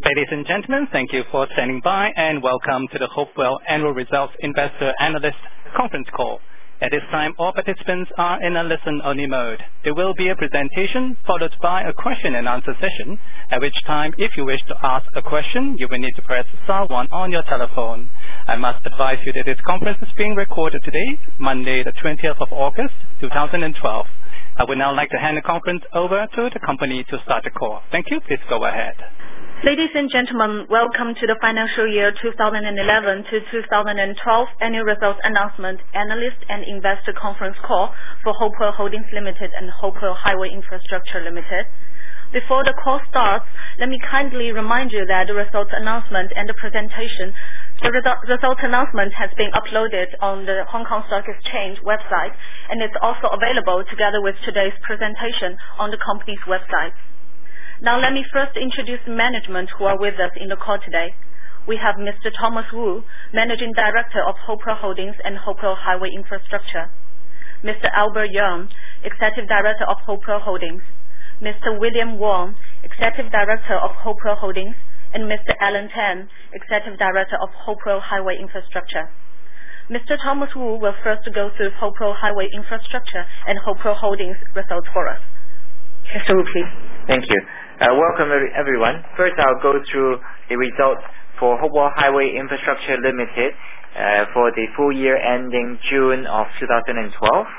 Ladies and gentlemen, thank you for standing by and welcome to the Hopewell Annual Results Investor Analyst Conference Call. At this time, all participants are in a listen-only mode. There will be a presentation followed by a question and answer session, at which time, if you wish to ask a question, you will need to press star 1 on your telephone. I must advise you that this conference is being recorded today, Monday, the 20th of August, 2012. I would now like to hand the conference over to the company to start the call. Thank you. Please go ahead. Ladies and gentlemen, welcome to the financial year 2011 to 2012 Annual Results Announcement Analyst and Investor Conference Call for Hopewell Holdings Limited and Hopewell Highway Infrastructure Limited. Before the call starts, let me kindly remind you that the results announcement and the presentation, the results announcement has been uploaded on the Hong Kong Stock Exchange website and it's also available together with today's presentation on the company's website. Now let me first introduce the management who are with us in the call today. We have Mr. Thomas Wu, Managing Director of Hopewell Holdings and Hopewell Highway Infrastructure, Mr. Albert Young, Executive Director of Hopewell Holdings, Mr. William Wong, Executive Director of Hopewell Holdings, and Mr. Alan Tan, Executive Director of Hopewell Highway Infrastructure. Mr. Thomas Wu will first go through Hopewell Highway Infrastructure and Hopewell Holdings results for us. Mr. Wu, please. Thank you. Welcome everyone. First I'll go through the results for Hopewell Highway Infrastructure Limited for the full year ending June of 2012.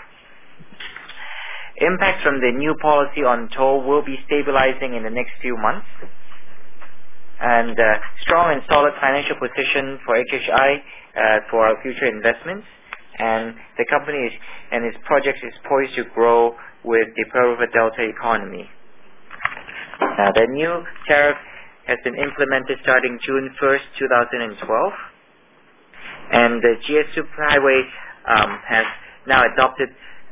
Impact from the new policy on toll will be stabilizing in the next few months. And strong and solid financial position for HHI for our future investments. And the company and its projects is poised to grow with the Pearl River Delta economy. The new tariff has been implemented starting June 1st, 2012. And the GS Superhighway has now adopted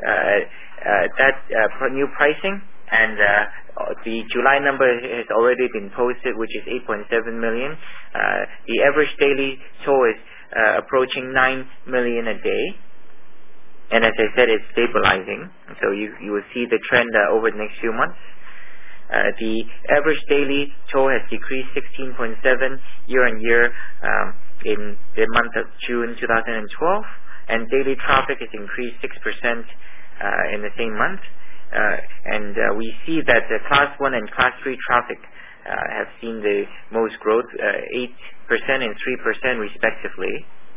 that new pricing, and the July number has already been posted, which is 8.7 million. The average daily toll is approaching 9 million a day. And as I said, it's stabilizing. So you will see the trend over the next few months. The average daily toll has decreased 16.7 year-on-year in the month of June 2012, and daily traffic has increased 6% in the same month. And we see that the Class 1 and Class 3 traffic have seen the most growth, 8% and 3% respectively.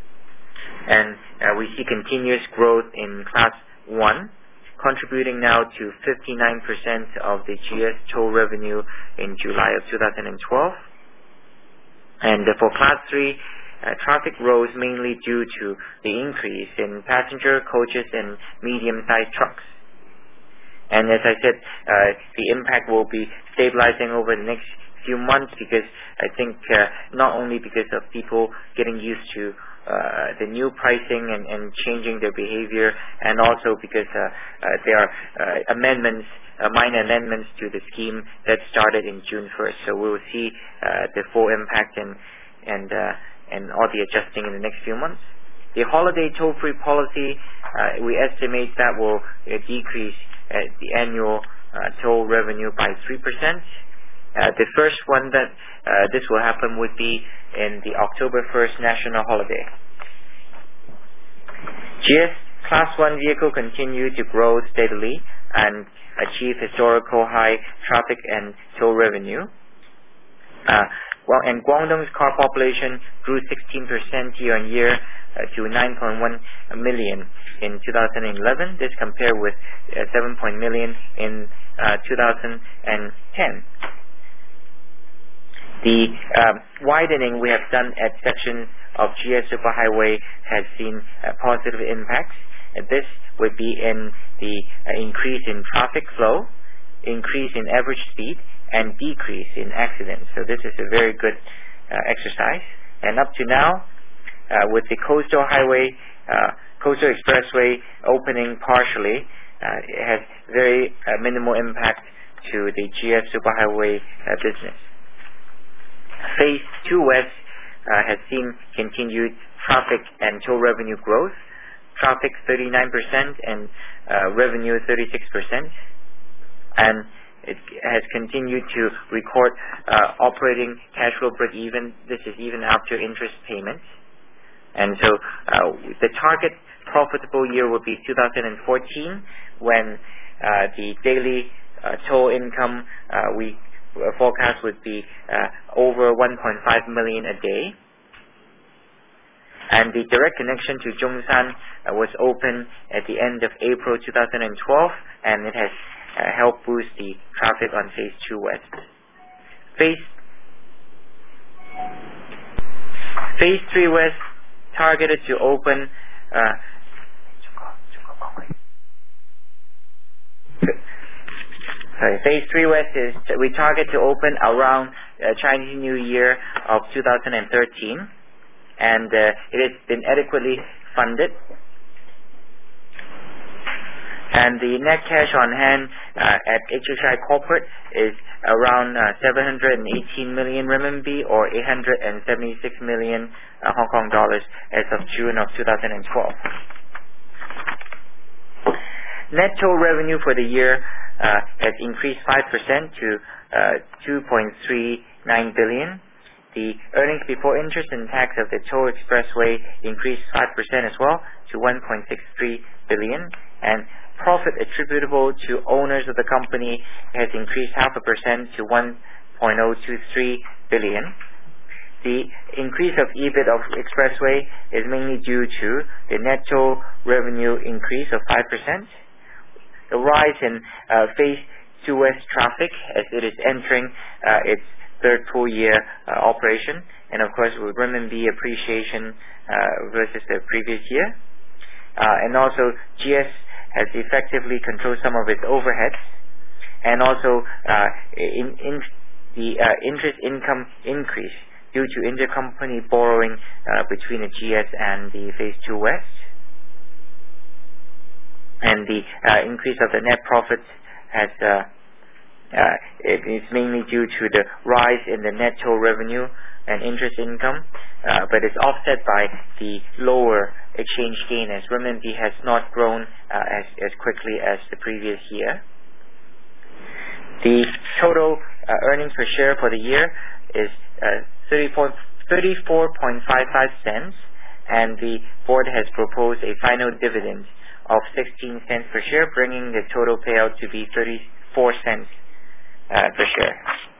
And we see continuous growth in Class 1, contributing now to 59% of the GS toll revenue in July of 2012. And for Class 3, traffic rose mainly due to the increase in passenger coaches and medium-sized trucks. And as I said, the impact will be stabilizing over the next few months, because I think not only because of people getting used to the new pricing and changing their behavior, and also because there are minor amendments to the scheme that started in June 1st. So we will see the full impact and all the adjusting in the next few months. The holiday toll-free policy, we estimate that will decrease the annual toll revenue by 3%. The first one that this will happen would be in the October 1st national holiday. GS Class 1 vehicle continue to grow steadily and achieve historical high traffic and toll revenue. And Guangdong's car population grew 16% year-on-year to 9.1 million in 2011. This compared with 7 million in 2010. The widening we have done at sections of GS Superhighway has seen positive impacts. This would be in the increase in traffic flow, increase in average speed, and decrease in accidents. So this is a very good exercise. And up to now, with the Coastal Expressway opening partially, it has very minimal impact to the GS Superhighway business. Phase 2 West has seen continued traffic and toll revenue growth. Traffic 39% and revenue 36%. And it has continued to record operating cash flow break-even. This is even after interest payments. And so the target profitable year would be 2014, when the daily toll income we forecast would be over 1.5 million a day. And the direct connection to Zhongshan was open at the end of April 2012, and it has helped boost the traffic on Phase 2 West. Phase 3 West targeted to open Phase 3 West we target to open around Chinese New Year of 2013, and it has been adequately funded. And the net cash on hand at HHI Corporate is around 718 million renminbi, or 876 million Hong Kong dollars as of June of 2012. Net toll revenue for the year has increased 5% to 2.39 billion. The earnings before interest and tax of the toll expressway increased 5% as well to 1.63 billion, and profit attributable to owners of the company has increased 0.5% to 1.023 billion. The increase of EBIT of expressway is mainly due to the net toll revenue increase of 5%, the rise in Phase 2 West traffic as it is entering its third full year operation, and of course with renminbi appreciation versus the previous year, and also GS has effectively controlled some of its overheads, and also the interest income increase due to intercompany borrowing between the GS and the Phase 2 West, and the increase of the net profits has it is mainly due to the rise in the net toll revenue and interest income, but it's offset by the lower exchange gain as renminbi has not grown as quickly as the previous year. The total earnings per share for the year is 34.55 cents, and the board has proposed a final dividend of 16 cents per share, bringing the total payout to be 34 cents per share.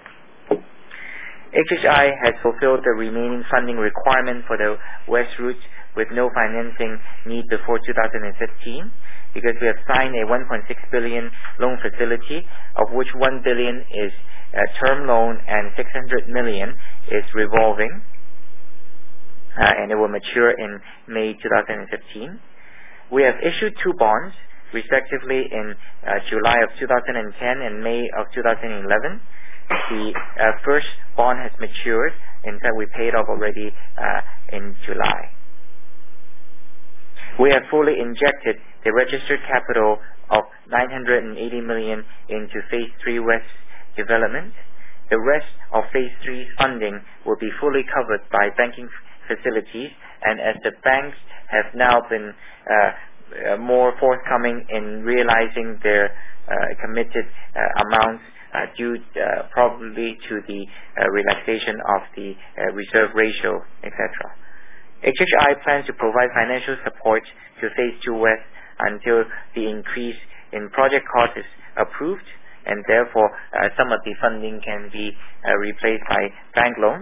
HHI has fulfilled the remaining funding requirement for the West route with no financing need before 2015, because we have signed a 1.6 billion loan facility, of which 1 billion is a term loan and 600 million is revolving, and it will mature in May 2015. We have issued 2 bonds, respectively in July of 2010 and May of 2011. The first bond has matured. In fact, we paid off already in July. We have fully injected the registered capital of 980 million into Phase 3 West development. The rest of Phase 3 funding will be fully covered by banking facilities, and as the banks have now been more forthcoming in realizing their committed amounts due probably to the relaxation of the reserve ratio, etc. HHI plans to provide financial support to Phase 2 West until the increase in project cost is approved, and therefore some of the funding can be replaced by bank loans.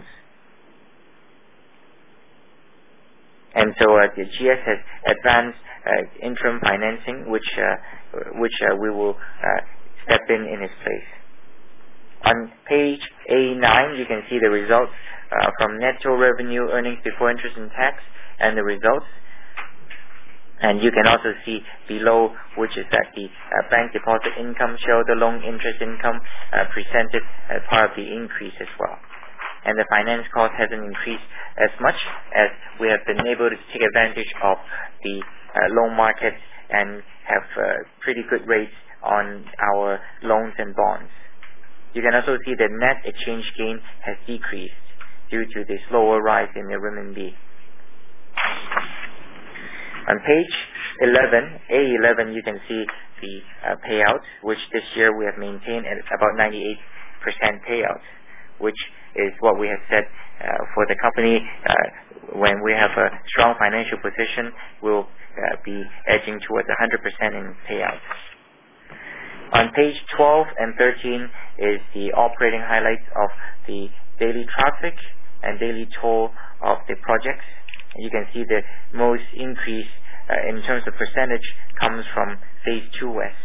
And so the GS has advanced interim financing, which we will step in its place. On page A9, you can see the results from net toll revenue, earnings before interest and tax, and the results. And you can also see below, which is that the bank deposit income, shareholder loan interest income presented as part of the increase as well. And the finance cost hasn't increased as much, as we have been able to take advantage of the loan market and have pretty good rates on our loans and bonds. You can also see the net exchange gain has decreased due to the slower rise in the renminbi. On page 11, A11, you can see the payout, which this year we have maintained at about 98% payout, which is what we have said for the company. When we have a strong financial position, we'll be edging towards 100% in payout. On page 12 and 13 is the operating highlights of the daily traffic and daily toll of the projects. You can see the most increase in terms of percentage comes from Phase 2 West.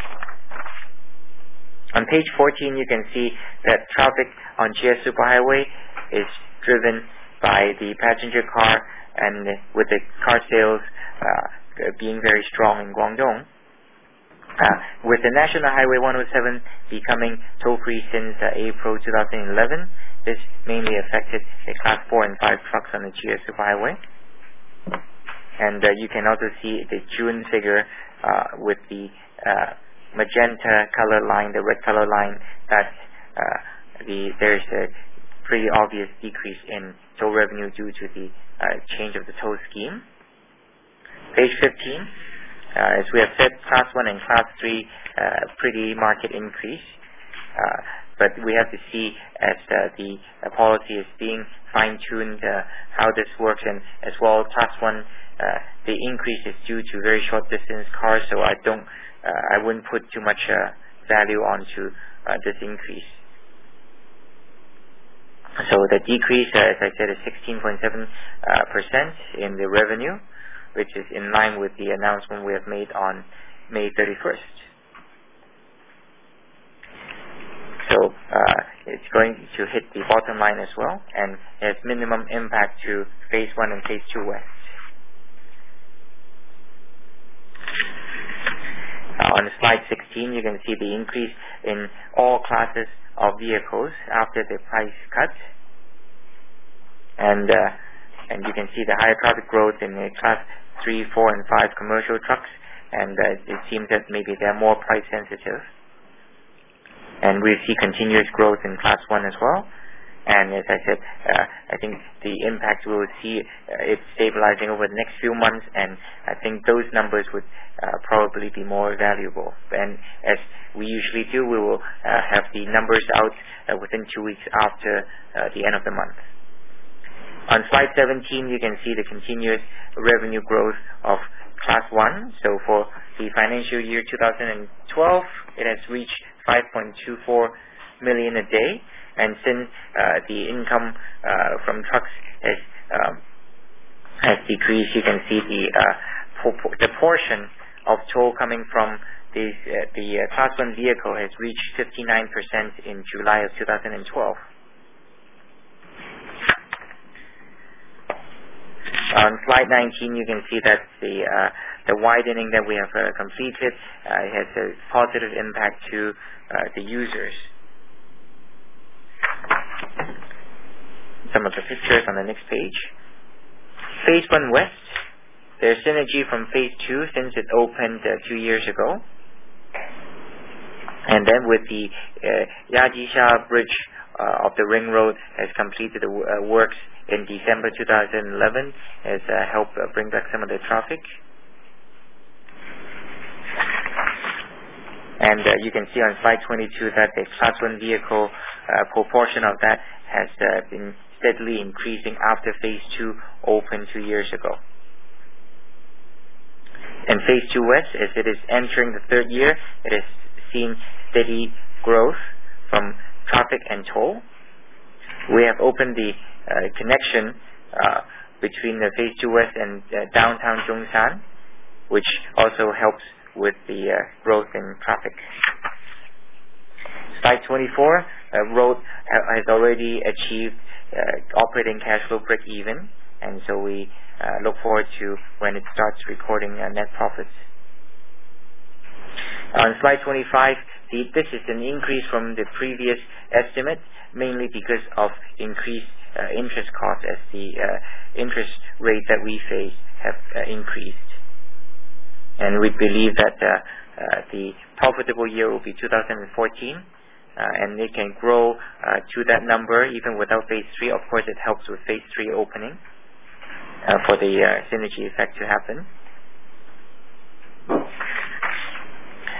On page 14, you can see that traffic on GS Superhighway is driven by the passenger car, and with the car sales being very strong in Guangdong. With the National Highway 107 becoming toll-free since April 2011, this mainly affected the Class 4 and 5 trucks on the GS Superhighway. And you can also see the June figure with the magenta color line, the red color line, that there's a pretty obvious decrease in toll revenue due to the change of the toll scheme. Page 15, as we have said, Class 1 and Class 3 pretty market increase, but we have to see as the policy is being fine-tuned how this works, and as well Class 1 the increase is due to very short distance cars, so I wouldn't put too much value onto this increase. So the decrease, as I said, is 16.7% in the revenue, which is in line with the announcement we have made on May 31st. So it's going to hit the bottom line as well, and has minimum impact to Phase 1 and Phase 2 West. On slide 16, you can see the increase in all classes of vehicles after the price cut, and you can see the higher traffic growth in the Class 3, 4, and 5 commercial trucks, and it seems that maybe they're more price sensitive. And we see continuous growth in Class 1 as well. And as I said, I think the impact we will see it's stabilizing over the next few months, and I think those numbers would probably be more valuable. And as we usually do, we will have the numbers out within 2 weeks after the end of the month. On slide 17, you can see the continuous revenue growth of Class 1. So for the financial year 2012, it has reached 5.24 million a day. And since the income from trucks has decreased, you can see the portion of toll coming from the Class 1 vehicle has reached 59% in July of 2012. On slide 19, you can see that the widening that we have completed has a positive impact to the users. Some of the pictures on the next page. Phase 1 West, there's synergy from Phase 2 since it opened 2 years ago. And then with the Yajisha Bridge of the Ring Road has completed the works in December 2011, has helped bring back some of the traffic. And you can see on slide 22 that the Class 1 vehicle proportion of that has been steadily increasing after Phase 2 opened 2 years ago. And Phase 2 West, as it is entering the 3rd year, it has seen steady growth from traffic and toll. We have opened the connection between the Phase 2 West and downtown Zhongshan, which also helps with the growth in traffic. Slide 24, road has already achieved operating cash flow break-even, and so we look forward to when it starts recording net profits. On slide 25, this is an increase from the previous estimate, mainly because of increased interest costs as the interest rate that we face have increased. And we believe that the profitable year will be 2014, and it can grow to that number even without Phase 3. Of course, it helps with Phase 3 opening for the synergy effect to happen.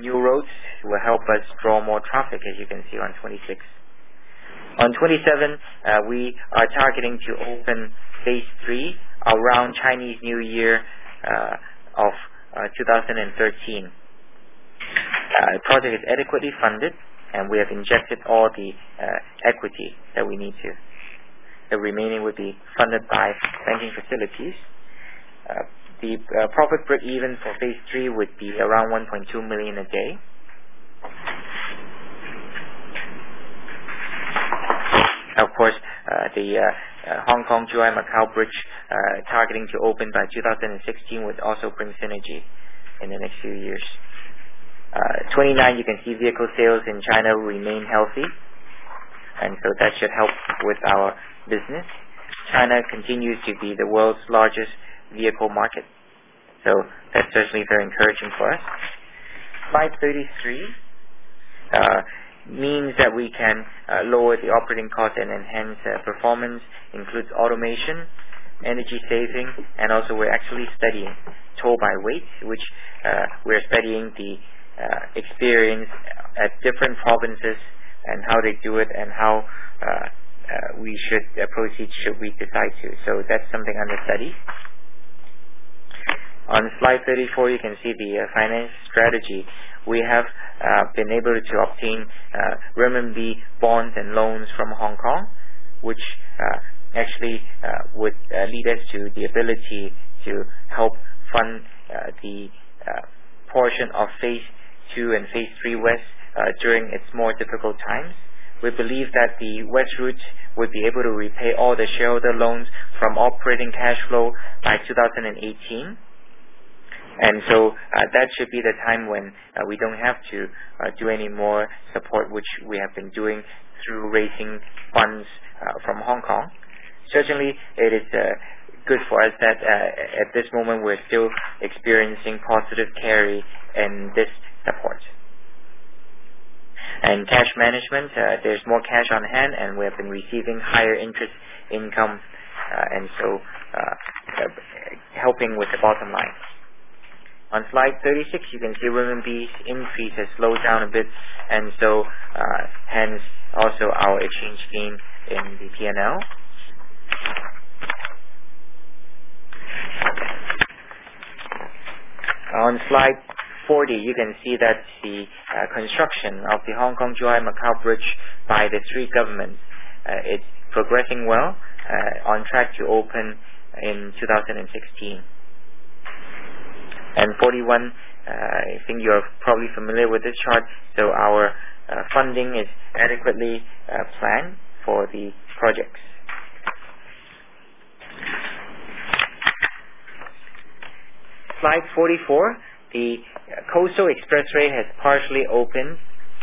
new roads will help us draw more traffic, as you can see on 26. On 27, we are targeting to open phase 3 around Chinese New Year of 2013. The project is adequately funded, and we have injected all the equity that we need to. The remaining would be funded by banking facilities. The profit break-even for phase 3 would be around 1.2 million a day. Of course, the Hong Kong-Zhuhai-Macau Bridge targeting to open by 2016 would also bring synergy in the next few years. 29, you can see vehicle sales in China remain healthy, and so that should help with our business. China continues to be the world's largest vehicle market, so that's certainly very encouraging for us. Slide 33 means that we can lower the operating cost and enhance performance, includes automation, energy saving, and also we're actually studying toll by weight, which we're studying the experience at different provinces and how they do it and how we should proceed should we decide to. So that's something under study. On slide 34, you can see the finance strategy. We have been able to obtain renminbi bonds and loans from Hong Kong, which actually would lead us to the ability to help fund the portion of phase 2 and phase 3 West during its more difficult times. We believe that the West route would be able to repay all the shareholder loans from operating cash flow by 2018. And so that should be the time when we don't have to do any more support, which we have been doing through raising funds from Hong Kong. Certainly, it is good for us that at this moment we're still experiencing positive carry in this support. And cash management, there's more cash on hand, and we have been receiving higher interest income, and so helping with the bottom line. On slide 36, you can see renminbi's increase has slowed down a bit, and so hence also our exchange gain in the P&L. On slide 40, you can see that the construction of the Hong Kong-Zhuhai-Macau Bridge by the three governments it's progressing well, on track to open in 2016. And 41, I think you're probably familiar with this chart, so our funding is adequately planned for the projects. Slide 44, the Coastal Expressway has partially opened,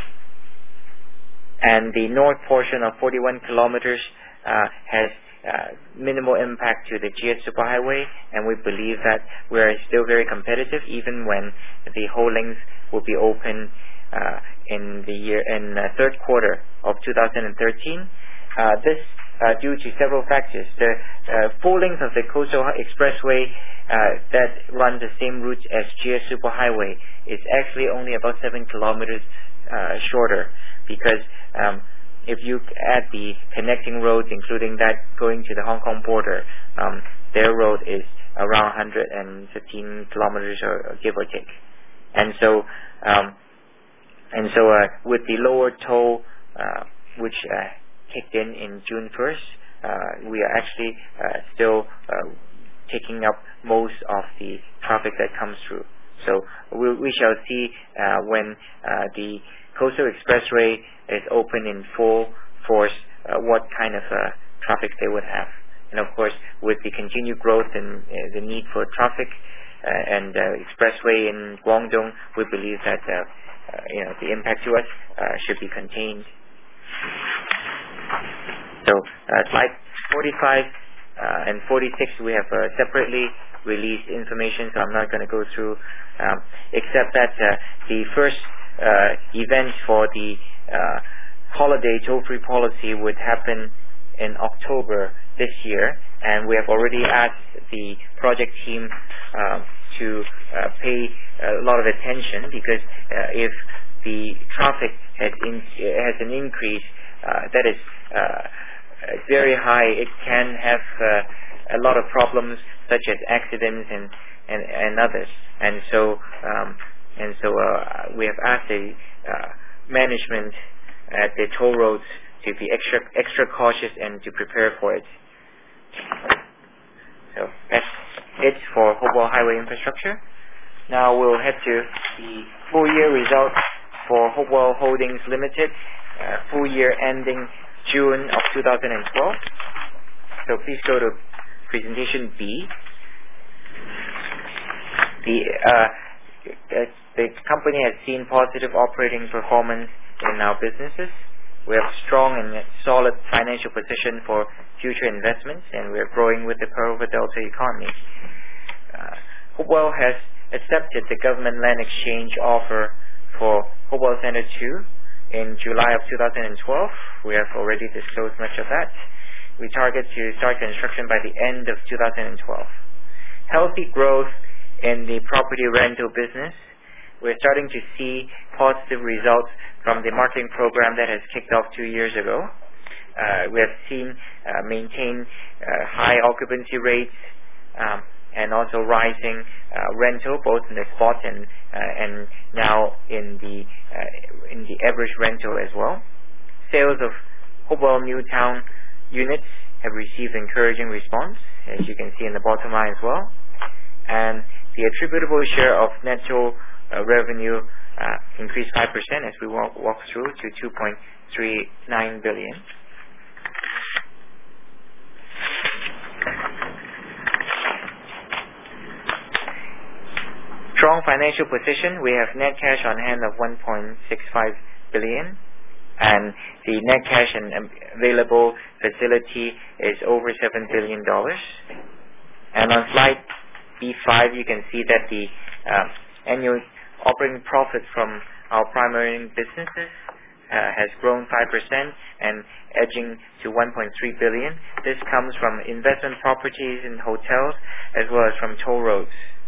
and the north portion of 41 kilometers has minimal impact to the GS Superhighway, and we believe that we are still very competitive even when the whole length will be open in the third quarter of 2013. This due to several factors. The full length of the Coastal Expressway that runs the same route as GS Superhighway is actually only about 7 kilometers shorter, because if you add the connecting roads, including that going to the Hong Kong border, their road is around 115 kilometers, or give or take. And so with the lower toll, which kicked in June 1st, we are actually still taking up most of the traffic that comes through. So we shall see when the Coastal Expressway is open in full force, what kind of traffic they would have. And of course, with the continued growth and the need for traffic and expressway in Guangdong, we believe that the impact to us should be contained. So slide 45 and 46, we have separately released information, so I'm not going to go through, except that the first event for the holiday toll-free policy would happen in October this year, and we have already asked the project team to pay a lot of attention, because if the traffic has an increase that is very high, it can have a lot of problems such as accidents and others. And so we have asked the management at the toll roads to be extra cautious and to prepare for it. So that's it for Hopewell Highway Infrastructure. Now we'll head to the full year results for Hopewell Holdings Limited, full year ending June of 2012. So please go to presentation B. The company has seen positive operating performance in our businesses. We have strong and solid financial position for future investments, and we are growing with the Pearl River Delta economy. Hopewell has accepted the government land exchange offer for Hopewell Center 2 in July of 2012. We have already disclosed much of that. We target to start construction by the end of 2012. Healthy growth in the property rental business. We're starting to see positive results from the marketing program that has kicked off 2 years ago. We have seen maintain high occupancy rates and also rising rental, both in the spot and now in the average rental as well. Sales of Hopewell Newtown units have received encouraging response, as you can see in the bottom line as well. And the attributable share of netto revenue increased 5% as we walk through to 2.39 billion. Strong financial position. We have net cash on hand of 1.65 billion, and the net cash and available facility is over $7 billion. And on slide B5, you can see that the annual operating profit from our primary businesses has grown 5% and edging to 1.3 billion. This comes from investment properties and hotels as well as from toll roads.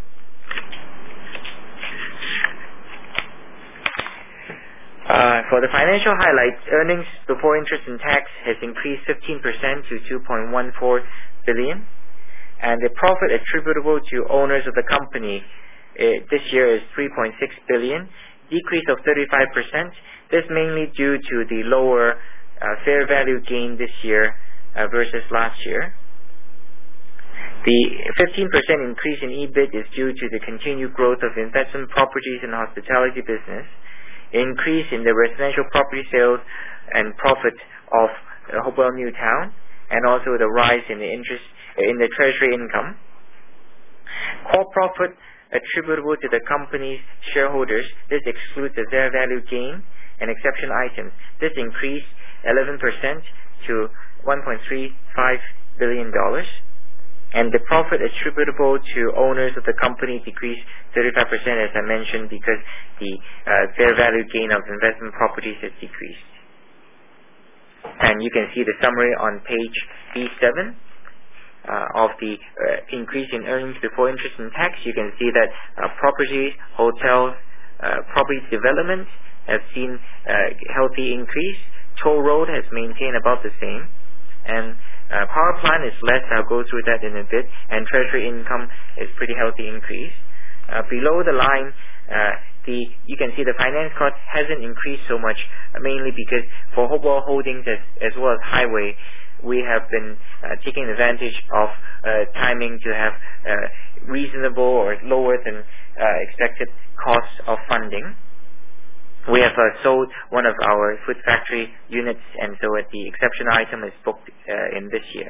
For the financial highlights, earnings before interest and tax has increased 15% to 2.14 billion, and the profit attributable to owners of the company this year is 3.6 billion, decrease of 35%. This mainly due to the lower fair value gain this year versus last year. The 15% increase in EBIT is due to the continued growth of investment properties and hospitality business, increase in the residential property sales and profit of Hopewell Newtown, and also the rise in the treasury income. Core profit attributable to the company's shareholders, this excludes the fair value gain and exception items. This increased 11% to $1.35 billion. And the profit attributable to owners of the company decreased 35%, as I mentioned, because the fair value gain of investment properties has decreased. And you can see the summary on page B7 of the increase in earnings before interest and tax. You can see that properties, hotels, property development have seen healthy increase. Toll road has maintained about the same. And power plant is less. I'll go through that in a bit. And treasury income is pretty healthy increase. Below the line, you can see the finance cost hasn't increased so much, mainly because for Hopewell Holdings as well as Highway, we have been taking advantage of timing to have reasonable or lower than expected costs of funding. We have sold one of our food factory units, and so the exception item is booked in this year.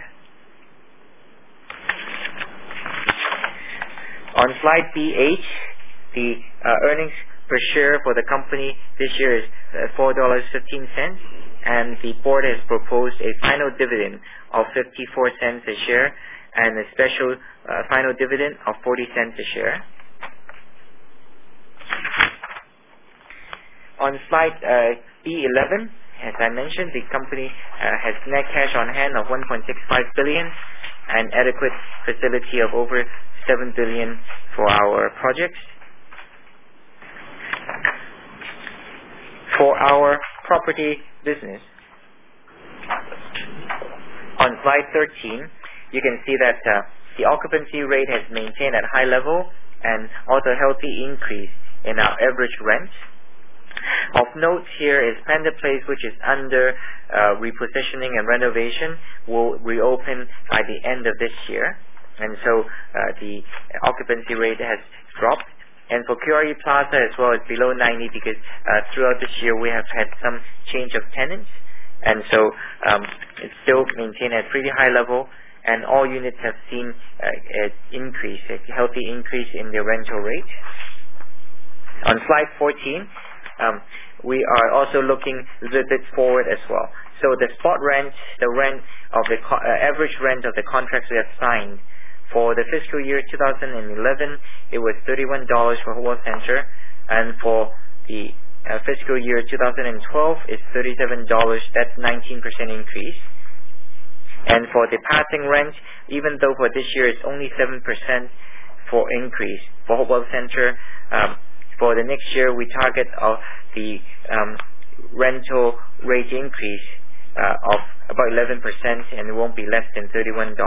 On slide B8, the earnings per share for the company this year is $4.15, and the board has proposed a final dividend of 54 cents a share and a special final dividend of 40 cents a share. On slide B11, as I mentioned, the company has net cash on hand of 1.65 billion and adequate facility of over 7 billion for our projects. For our property business, on slide 13, you can see that the occupancy rate has maintained at high level and also a healthy increase in our average rent. Of note here is Panda Place, which is under repositioning and renovation, will reopen by the end of this year, and so the occupancy rate has dropped. And for QRE Plaza as well, it's below 90 because throughout this year we have had some change of tenants, and so it's still maintained at pretty high level, and all units have seen an increase, a healthy increase in their rental rate. On slide 14, we are also looking a little bit forward as well. So the spot rent, the rent of the average rent of the contracts we have signed for the fiscal year 2011, it was $31 for Hopewell Center, and for the fiscal year 2012, it's $37. That's 19% increase. And for the passing rent, even though for this year it's only 7% for increase for Hopewell Center, for the next year we target the rental rate increase of about 11%, and it won't be less than $31.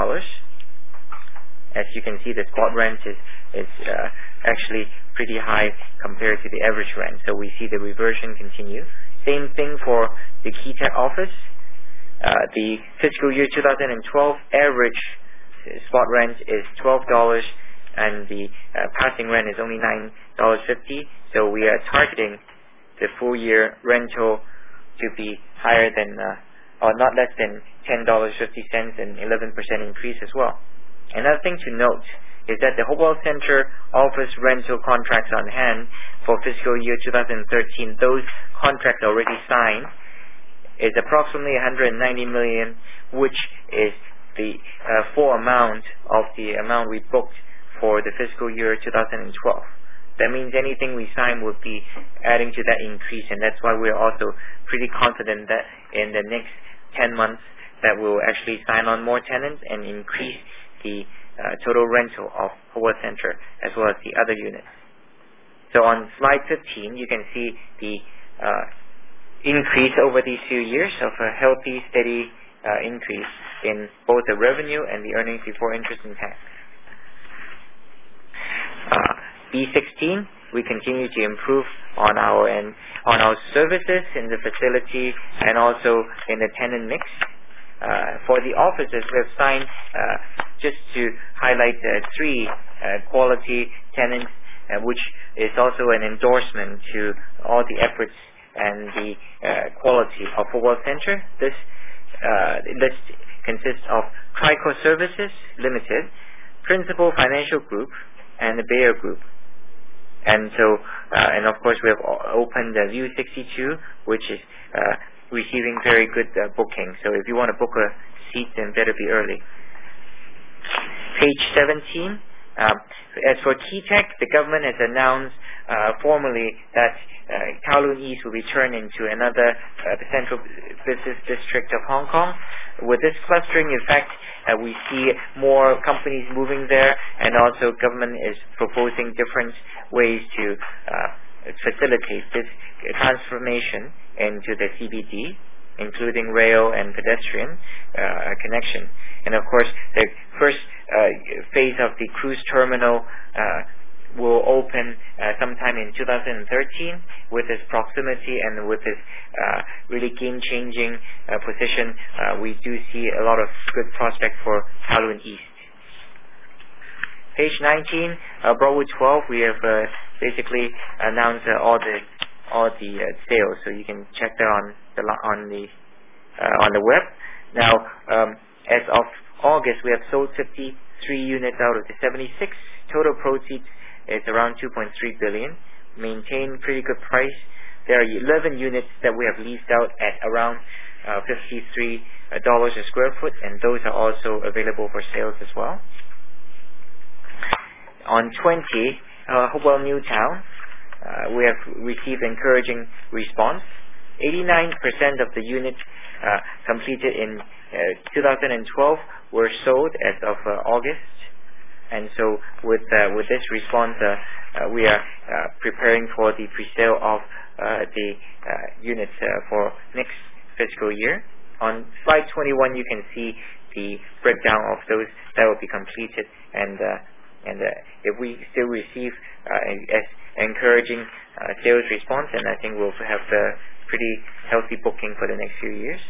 As you can see, the spot rent is actually pretty high compared to the average rent, so we see the reversion continue. Same thing for the Keytech office. The fiscal year 2012 average spot rent is $12, and the passing rent is only $9.50. So we are targeting the full year rental to be higher than, or not less than $10.50, and 11% increase as well. Another thing to note is that the Hopewell Center office rental contracts on hand for fiscal year 2013, those contracts already signed, is approximately $190 million, which is the full amount of the amount we booked for the fiscal year 2012. That means anything we sign would be adding to that increase, and that's why we're also pretty confident that in the next 10 months that we'll actually sign on more tenants and increase the total rental of Hopewell Center as well as the other units. So on slide 15, you can see the increase over these few years of a healthy, steady increase in both the revenue and the earnings before interest and tax. B16, we continue to improve on our services in the facility and also in the tenant mix. For the offices, we have signed, just to highlight, 3 quality tenants, which is also an endorsement to all the efforts and the quality of Hopewell Center. This list consists of Tricor Services Limited, Principal Financial Group, and the Bayer Group. And so, and of course, we have opened the View 62, which is receiving very good booking. So if you want to book a seat, then better be early. Page 17. As for Keytech, the government has announced formally that Kowloon East will be turned into another central business district of Hong Kong. With this clustering effect, we see more companies moving there, and also government is proposing different ways to facilitate this transformation into the CBD, including rail and pedestrian connection. And of course, the first phase of the cruise terminal will open sometime in 2013. With its proximity and with its really game-changing position, we do see a lot of good prospect for Kowloon East. Page 19, Broadwood 12, we have basically announced all the sales, so you can check that on the web. Now, as of August, we have sold 53 units out of the 76. Total proceeds is around 2.3 billion. Maintain pretty good price. There are 11 units that we have leased out at around $53 a square foot, and those are also available for sales as well. On 20, Hopewell New Town, we have received encouraging response. 89% of the units completed in 2012 were sold as of August. And so with this response, we are preparing for the pre-sale of the units for next fiscal year. On slide 21, you can see the breakdown of those that will be completed, and if we still receive encouraging sales response, then I think we'll have a pretty healthy booking for the next few years.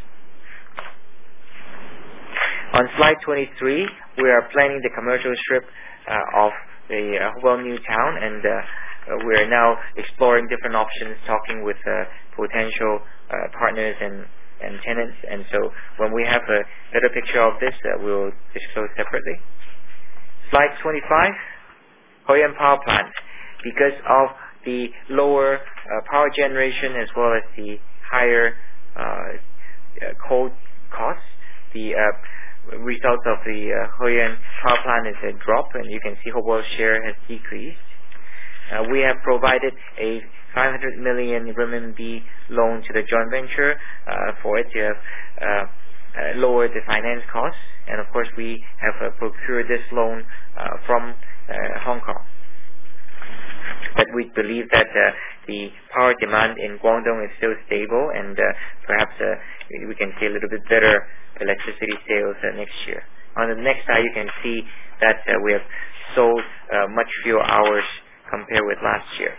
On slide 23, we are planning the commercial strip of the Hopewell New Town, and we are now exploring different options, talking with potential partners and tenants. And so when we have a better picture of this, we'll disclose separately. Slide 25, Hoi An Power Plant. Because of the lower power generation as well as the higher coal costs, the result of the Hoi An Power Plant is a drop, and you can see Hopewell's share has decreased. We have provided a 500 million RMB loan to the joint venture for it to have lowered the finance costs, and of course we have procured this loan from Hong Kong. But we believe that the power demand in Guangdong is still stable, and perhaps we can see a little bit better electricity sales next year. On the next slide, you can see that we have sold much fewer hours compared with last year.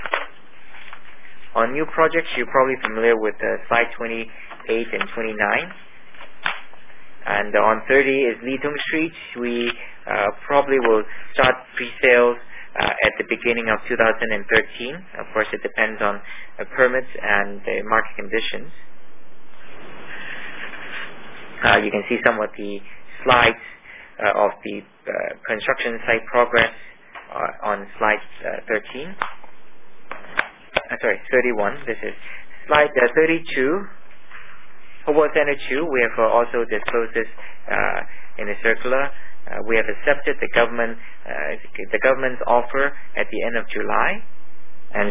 On new projects, you're probably familiar with slide 28 and 29. And on 30 is Litung Street. We probably will start pre-sales at the beginning of 2013. Of course, it depends on permits and the market conditions. You can see some of the slides of the construction site progress on slide 31. This is slide 32. Hopewell Center 2, we have also disclosed this in a circular. We have accepted the government's offer at the end of July, and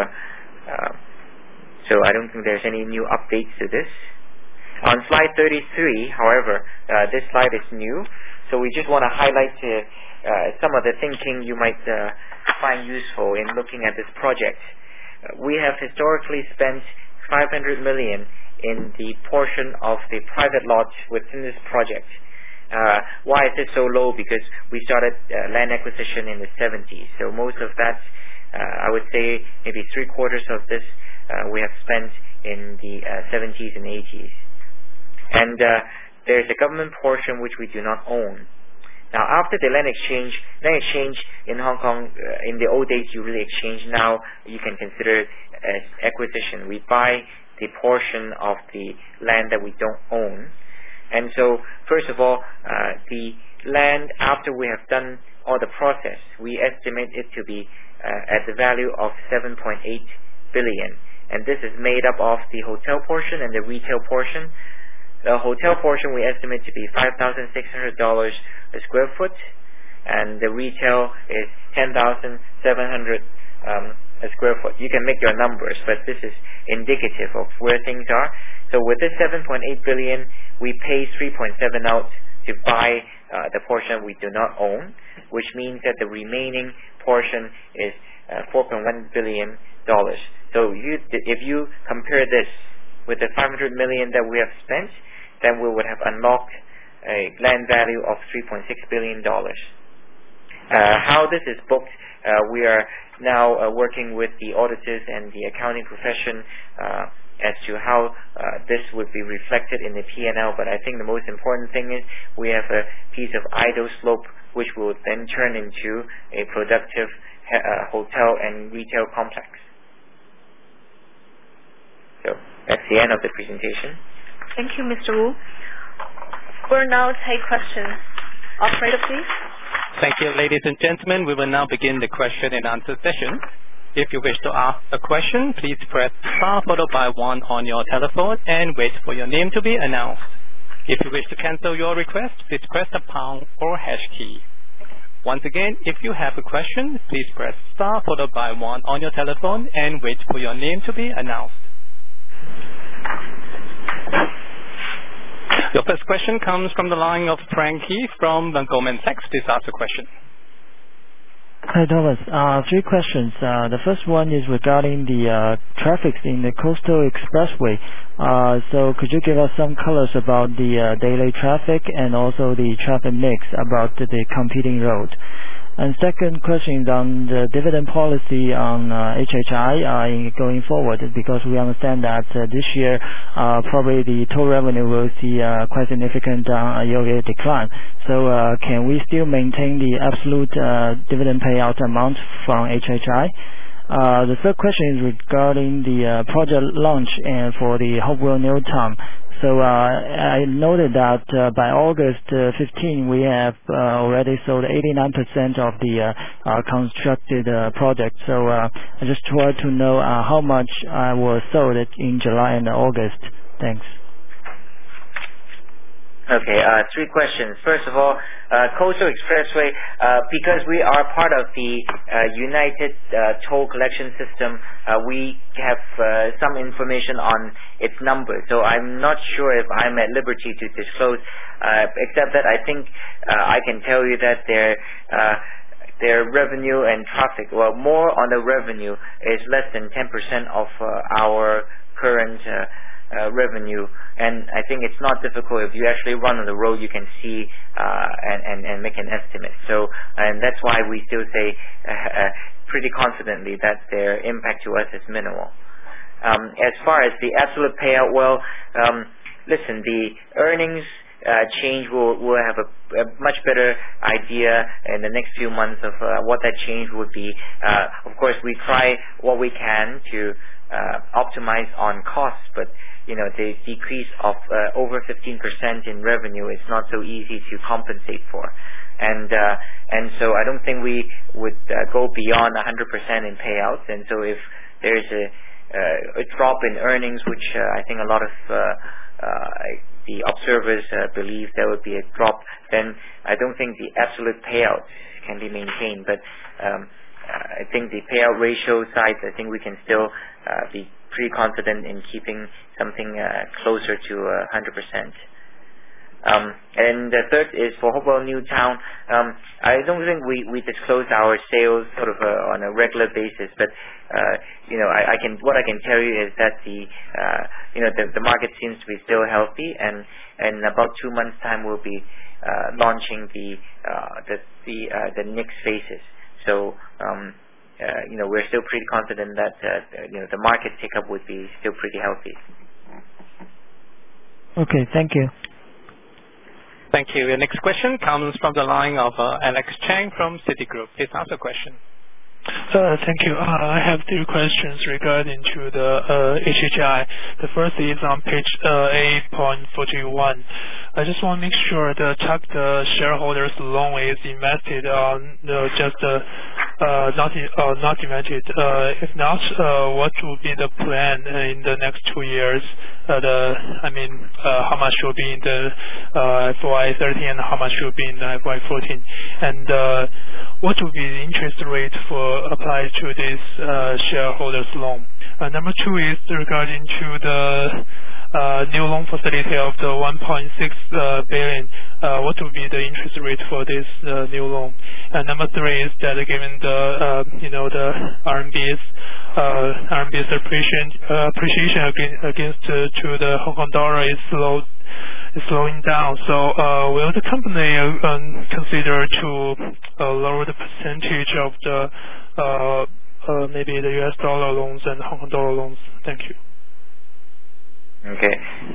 so I don't think there's any new updates to this. On slide 33, however, this slide is new, so we just want to highlight some of the thinking you might find useful in looking at this project. We have historically spent 500 million in the portion of the private lots within this project. Why is it so low? Because we started land acquisition in the 70s. So most of that, I would say maybe 3/4 of this we have spent in the 70s and 80s. And there's a government portion which we do not own. Now, after the land exchange in Hong Kong, in the old days you really exchange. Now you can consider it as acquisition. We buy the portion of the land that we don't own. And so, first of all, the land, after we have done all the process, we estimate it to be at the value of 7.8 billion. And this is made up of the hotel portion and the retail portion. The hotel portion we estimate to be $5,600 a square foot, and the retail is 10,700 a square foot. You can make your numbers, but this is indicative of where things are. So with this 7.8 billion, we pay 3.7 out to buy the portion we do not own, which means that the remaining portion is $4.1 billion. So if you compare this with the 500 million that we have spent, then we would have unlocked a land value of $3.6 billion. How this is booked, we are now working with the auditors and the accounting profession as to how this would be reflected in the P&L. But I think the most important thing is we have a piece of idle slope which will then turn into a productive hotel and retail complex. So that's the end of the presentation. Thank you, Mr. Wu. We'll now take questions. Operator, please. Thank you, ladies and gentlemen. We will now begin the question and answer session. If you wish to ask a question, please press star followed by 1 on your telephone and wait for your name to be announced. If you wish to cancel your request, please press the pound or hash key. Once again, if you have a question, please press star followed by 1 on your telephone and wait for your name to be announced. Your first question comes from the line of Frank He from Goldman Sachs. Please ask the question. Hi, Thomas. Three questions. The first one is regarding the traffic in the Coastal Expressway. So could you give us some colors about the daily traffic and also the traffic mix about the competing road? And second question is on the dividend policy on HHI going forward, because we understand that this year probably the total revenue will see quite significant year-over-year decline. So can we still maintain the absolute dividend payout amount from HHI? The third question is regarding the project launch and for the Hopewell New Town. So I noted that by August 15, we have already sold 89% of the constructed project. So I just tried to know how much was sold in July and August. Thanks. Okay, three questions. First of all, Coastal Expressway, because we are part of the United Toll Collection System, we have some information on its numbers. So I'm not sure if I'm at liberty to disclose, except that I think I can tell you that their revenue and traffic, well, more on the revenue, is less than 10% of our current revenue, and I think it's not difficult. If you actually run on the road, you can see and make an estimate. So, and that's why we still say pretty confidently that their impact to us is minimal. As far as the absolute payout, well, listen, the earnings change will have a much better idea in the next few months of what that change would be. Of course, we try what we can to optimize on costs, but the decrease of over 15% in revenue is not so easy to compensate for, and so I don't think we would go beyond 100% in payouts. And so if there's a drop in earnings, which I think a lot of the observers believe there would be a drop, then I don't think the absolute payout can be maintained. But I think the payout ratio side, I think we can still be pretty confident in keeping something closer to 100%. And the third is for Hopewell New Town. I don't think we disclose our sales sort of on a regular basis, but what I can tell you is that the market seems to be still healthy, and in about 2 months' time we'll be launching the next phases. So we're still pretty confident that the market take-up would be still pretty healthy. Okay, thank you. Thank you. Your next question comes from the line of Alex Chang from Citigroup. Please ask the question. Thank you. I have 3 questions regarding to the HHI. The first is on page A.41. I just want to make sure the shareholders' loan is invested on not invested. If not, what will be the plan in the next 2 years? How much will be in the FY13 and how much will be in the FY14? And what will be the interest rate for applied to this shareholders' loan? Number 2 is regarding to the new loan facility of the 1.6 billion. What will be the interest rate for this new loan? And number 3 is that given the the RMB's appreciation against to the Hong Kong dollar is slowing down. So will the company consider to lower the percentage of the maybe the US dollar loans and Hong Kong dollar loans? Thank you. Okay.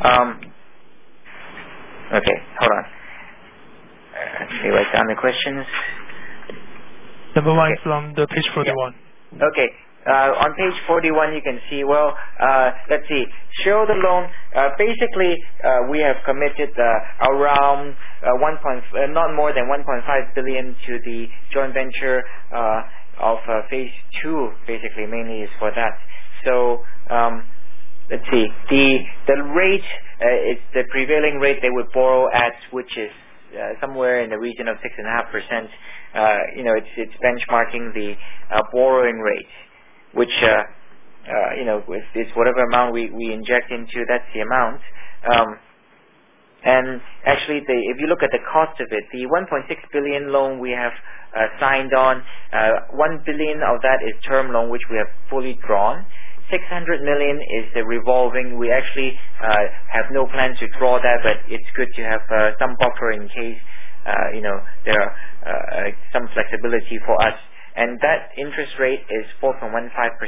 Okay, hold on. Let me write down the questions. Number 1 is on the page 41. Yeah. Okay. On page 41, you can see, let's see, shareholder loan, basically, we have committed around not more than 1.5 billion to the joint venture of phase 2, basically, mainly is for that. So, let's see, the rate is the prevailing rate they would borrow at, which is somewhere in the region of 6.5%. It's benchmarking the borrowing rate, which it's whatever amount we inject into, that's the amount. And actually, if you look at the cost of it, the 1.6 billion loan we have signed on, 1 billion of that is term loan, which we have fully drawn. 600 million is the revolving. We actually have no plans to draw that, but it's good to have some buffer in case there are some flexibility for us. And that interest rate is 4.15%.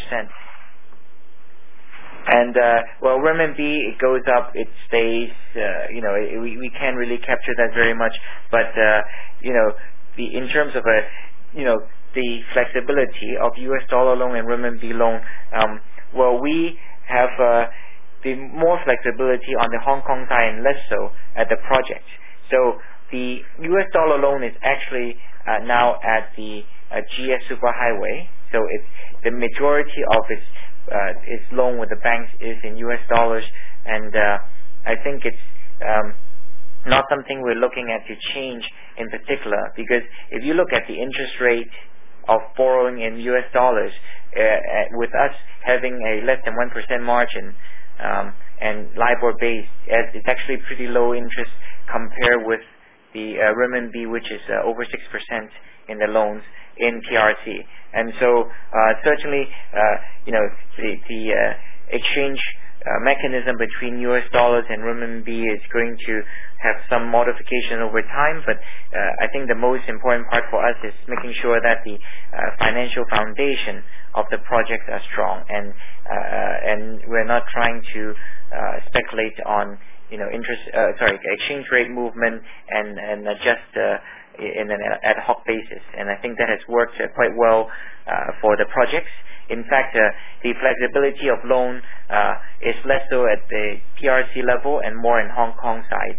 And well, renminbi, it goes up, it stays. We can't really capture that very much. But in terms of the flexibility of US dollar loan and renminbi loan, well, we have the more flexibility on the Hong Kong side and less so at the project. So the US dollar loan is actually now at the GS Superhighway. So it's the majority of its loan with the banks is in US dollars, and I think it's not something we're looking at to change in particular, because if you look at the interest rate of borrowing in US dollars, with us having a less than 1% margin and LIBOR based, it's actually pretty low interest compared with the renminbi, which is over 6% in the loans in PRC. And so certainly the exchange mechanism between US dollars and renminbi is going to have some modification over time, but I think the most important part for us is making sure that the financial foundation of the projects are strong, and we're not trying to speculate on exchange rate movement and adjust in an ad hoc basis. And I think that has worked quite well for the projects. In fact, the flexibility of loan is less so at the PRC level and more in Hong Kong side.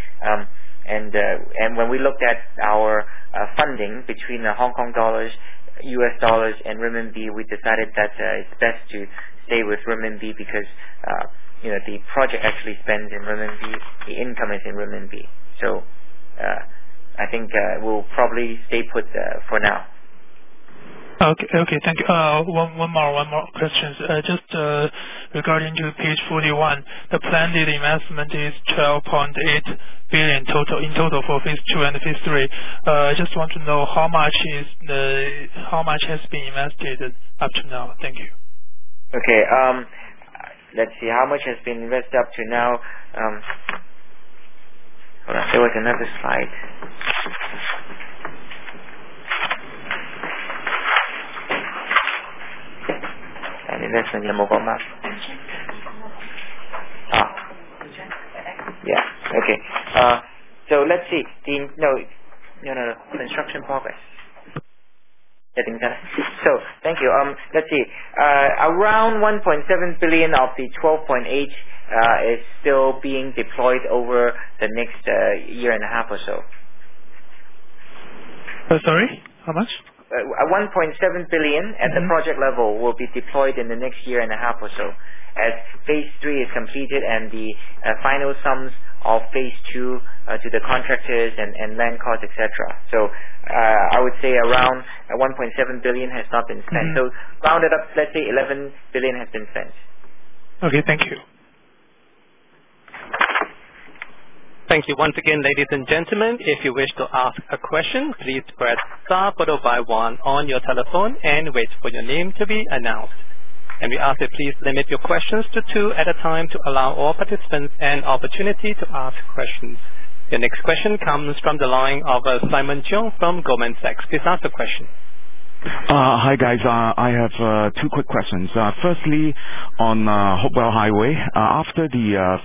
And when we looked at our funding between the Hong Kong dollars, US dollars, and renminbi, we decided that it's best to stay with renminbi because the project actually spends in renminbi, the income is in renminbi. So I think we'll probably stay put for now. Okay, thank you. One more question. Just regarding to page 41, the planned investment is 12.8 billion in total for phase 2 and phase 3. I just want to know how much has been invested up to now. Thank you. Okay. Let's see how much has been invested up to now. Hold on, there was another slide. Investment in mobile map. Yeah. Okay. So let's see. Construction progress. So thank you. Let's see. Around 1.7 billion of the 12.8 is still being deployed over the next year and a half or so. Sorry, how much? 1.7 billion at the project level will be deployed in the next year and a half or so, as phase 3 is completed and the final sums of phase 2 to the contractors and land costs, etc. So I would say around 1.7 billion has not been spent. So rounded up, let's say 11 billion has been spent. Okay, thank you. Thank you once again, ladies and gentlemen. If you wish to ask a question, please press star followed by 1 on your telephone and wait for your name to be announced. And we ask that please limit your questions to 2 at a time to allow all participants an opportunity to ask questions. The next question comes from the line of Simon Cheung from Goldman Sachs. Please ask the question. Hi guys, I have 2 quick questions. Firstly, on Hopewell Highway, after the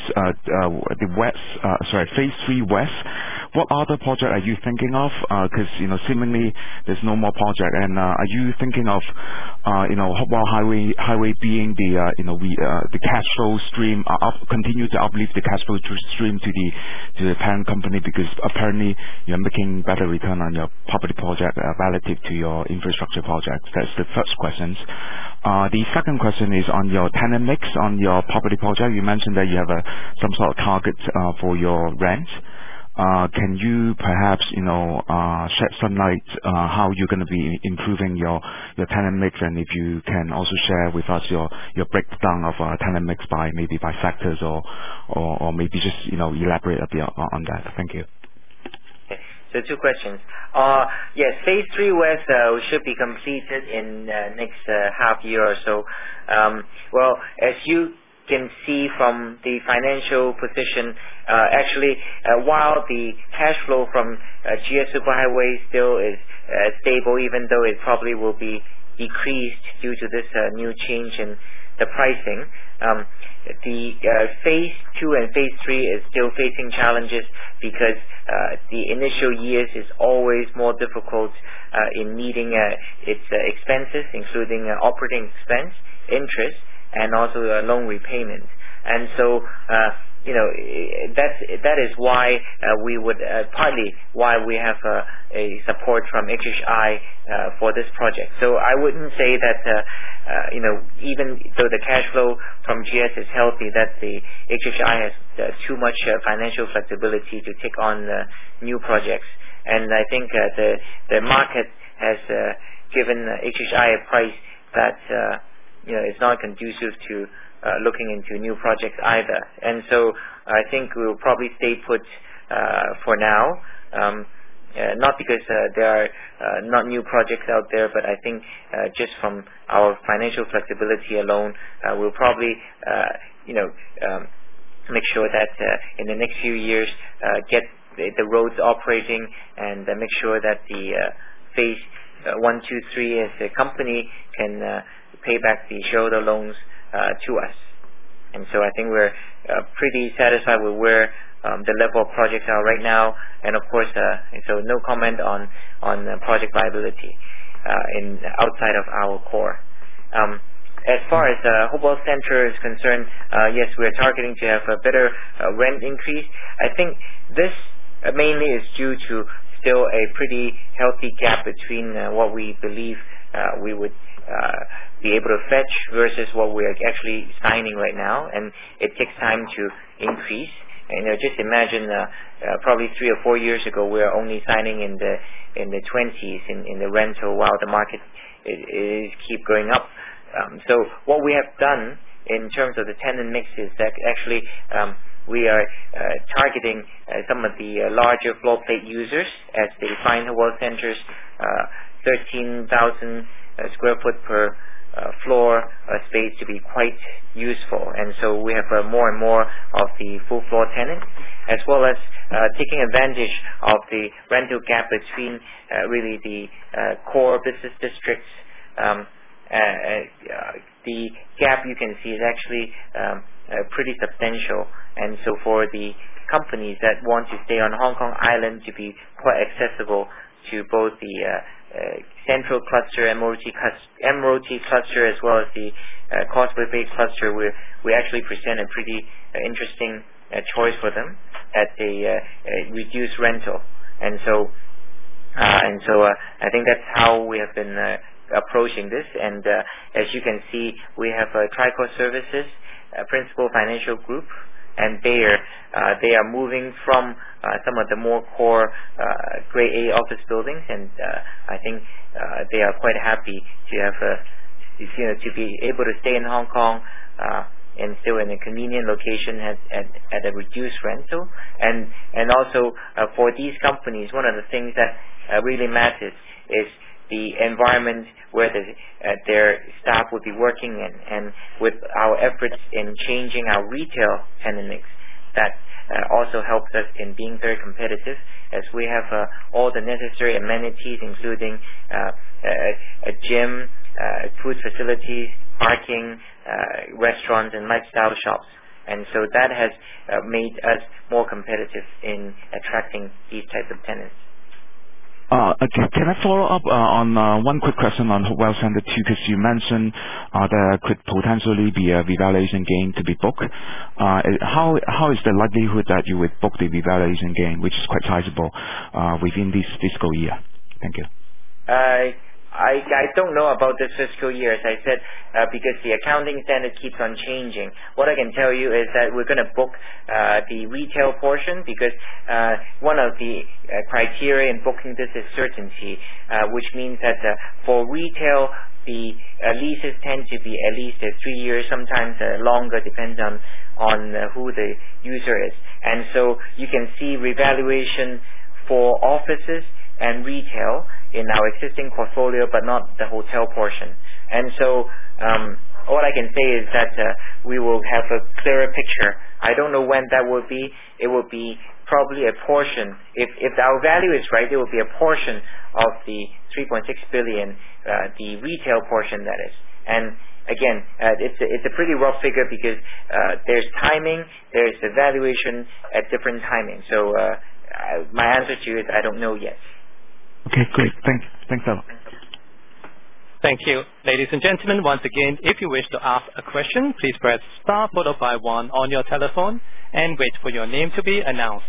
phase 3 west, what other project are you thinking of? Because seemingly there's no more project, and are you thinking of Hopewell Highway being the cash flow stream, continue to uplift the cash flow stream to the parent company, because apparently you're making better return on your property project relative to your infrastructure project? That's the first question. The second question is on your tenant mix on your property project. You mentioned that you have some sort of target for your rent. Can you perhaps, shed some light how you're going to be improving your tenant mix, and if you can also share with us your breakdown of tenant mix by maybe by sectors or maybe just, elaborate a bit on that. Thank you. Okay. So 2 questions. Yes, Phase 3 West should be completed in next half year or so. Well, as you can see from the financial position, actually, while the cash flow from GS Superhighway still is stable, even though it probably will be decreased due to this new change in the pricing, the Phase 2 and Phase 3 is still facing challenges because the initial years is always more difficult in meeting its expenses, including operating expense, interest, and also loan repayment. And so that is why we would partly why we have a support from HHI for this project. So I wouldn't say that even though the cash flow from GS is healthy, that the HHI has too much financial flexibility to take on new projects. And I think the market has given HHI a price that it's not conducive to looking into new projects either. And so I think we'll probably stay put for now, not because there are not new projects out there, but I think just from our financial flexibility alone, we'll probably make sure that in the next few years get the roads operating and make sure that the Phase 1, 2, 3 as a company can pay back the shareholder loans to us. And so I think we're pretty satisfied with where the level of projects are right now, and of course so no comment on project viability outside of our core. As far as Hopewell Center is concerned, yes, we're targeting to have a better rent increase. I think this mainly is due to still a pretty healthy gap between what we believe we would be able to fetch versus what we're actually signing right now, and it takes time to increase. And just imagine, probably 3 or 4 years ago, we were only signing in the 20s in the rental, while the market is keep going up. So what we have done in terms of the tenant mix is that actually we are targeting some of the larger floor plate users, as they find Hopewell Center's 13,000 square foot per floor space to be quite useful. And so we have more and more of the full floor tenants, as well as taking advantage of the rental gap between really the core business districts. The gap you can see is actually pretty substantial, and so for the companies that want to stay on Hong Kong Island to be quite accessible to both the Central Cluster, Admiralty Cluster, as well as the Causeway Bay Cluster, we actually present a pretty interesting choice for them at a reduced rental. And so I think that's how we have been approaching this. And as you can see, we have Tricor Services, Principal Financial Group, and Bayer. They are moving from some of the more core Grade A office buildings, and I think they are quite happy to have to be able to stay in Hong Kong and still in a convenient location at a reduced rental. And also for these companies, one of the things that really matters is the environment where their staff would be working in. And with our efforts in changing our retail tenant mix, that also helps us in being very competitive, as we have all the necessary amenities, including a gym, food facilities, parking, restaurants, and lifestyle shops. And so that has made us more competitive in attracting these types of tenants. Can I follow up on one quick question on Hopewell Center 2, because you mentioned there could potentially be a revaluation gain to be booked. How is the likelihood that you would book the revaluation gain, which is quite sizable, within this fiscal year? Thank you. I don't know about this fiscal year, as I said, because the accounting standard keeps on changing. What I can tell you is that we're going to book the retail portion, because one of the criteria in booking this is certainty, which means that for retail, the leases tend to be at least 3 years, sometimes longer, depends on who the user is. And so you can see revaluation for offices and retail in our existing portfolio, but not the hotel portion. And so all I can say is that we will have a clearer picture. I don't know when that will be. It will be probably a portion. If our value is right, it will be a portion of the 3.6 billion, the retail portion, that is. And again, it's a pretty rough figure, because there's timing, there's the valuation at different timing. So my answer to you is I don't know yet. Okay, great. Thanks a lot. Thank you. Ladies and gentlemen, once again, if you wish to ask a question, please press star followed by 1 on your telephone and wait for your name to be announced.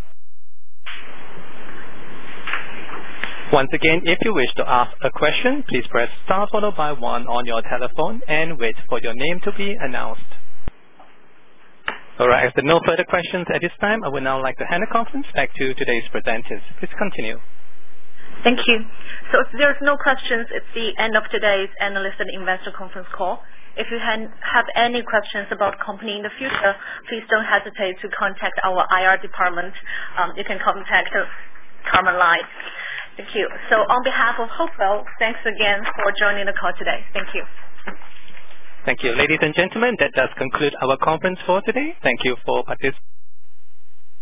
Once again, if you wish to ask a question, please press star followed by 1 on your telephone and wait for your name to be announced. Alright, if there are no further questions at this time, I would now like to hand the conference back to today's presenters. Please continue. Thank you. So if there's no questions, it's the end of today's analyst and investor conference call. If you have any questions about company in the future, please don't hesitate to contact our IR department. You can contact Carmen Lai. Thank you. So on behalf of Hopewell, thanks again for joining the call today. Thank you. Thank you. Ladies and gentlemen, that does conclude our conference for today. Thank you for participating.